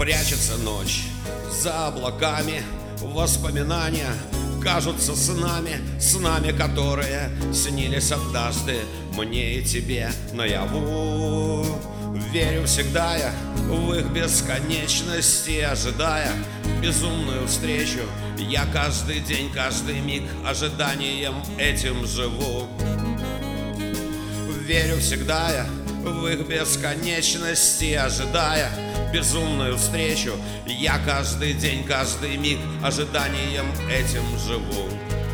Прячется ночь за облаками, воспоминания кажутся снами, которые снились однажды мне и тебе наяву. Верю всегда я в их бесконечности, ожидая безумную встречу. Я каждый день, каждый миг ожиданием этим живу. Верю всегда я в их бесконечности, ожидая безумную встречу. Я каждый день, каждый миг ожиданием этим живу.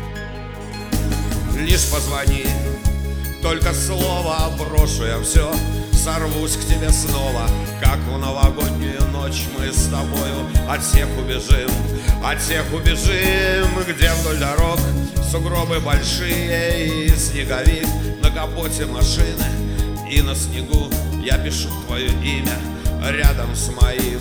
Лишь позвони, только слово брошу я все, сорвусь к тебе снова, как в новогоднюю ночь мы с тобою от всех убежим, где вдоль дорог сугробы большие и снеговик на капоте машины, и на снегу я пишу твое имя рядом с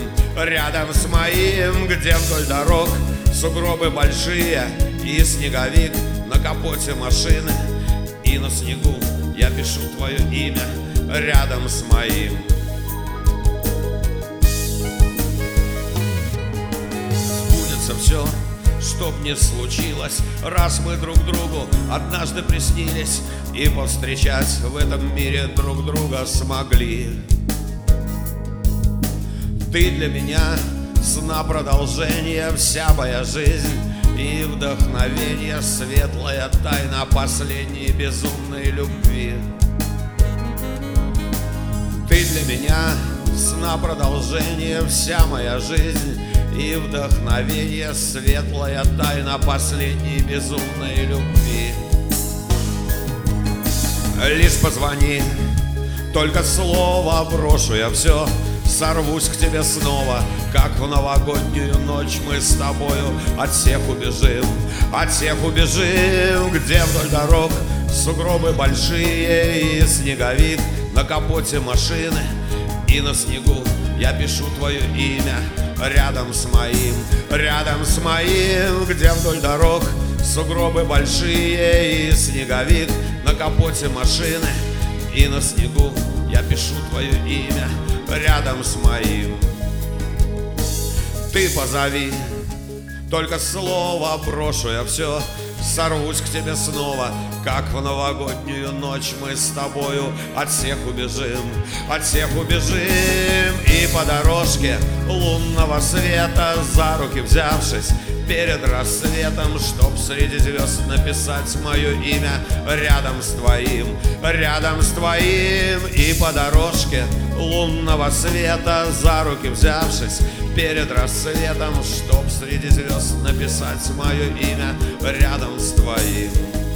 моим, где вдоль дорог сугробы большие и снеговик на капоте машины, и на снегу я пишу твое имя рядом с моим. Сбудется все, чтоб не случилось, раз мы друг другу однажды приснились и повстречать в этом мире друг друга смогли. Ты для меня сна продолжение, вся моя жизнь и вдохновение, светлая тайна последней безумной любви. Ты для меня сна продолжение, вся моя жизнь и вдохновение, светлая тайна последней безумной любви. Лишь позвони, только слово брошу я все, сорвусь к тебе снова, как в новогоднюю ночь мы с тобою от всех убежим, где вдоль дорог сугробы большие и снеговик на капоте машины, и на снегу я пишу твое имя рядом с моим, где вдоль дорог сугробы большие и снеговик на капоте машины, и на снегу я пишу твое имя рядом с моим. Ты позови, только слово брошу я все, сорвусь к тебе снова, как в новогоднюю ночь мы с тобою от всех убежим, и по дорожке лунного света за руки взявшись перед рассветом, чтоб среди звезд написать мое имя рядом с твоим, и по дорожке лунного света за руки взявшись перед рассветом, чтоб среди звезд написать мое имя рядом с твоим.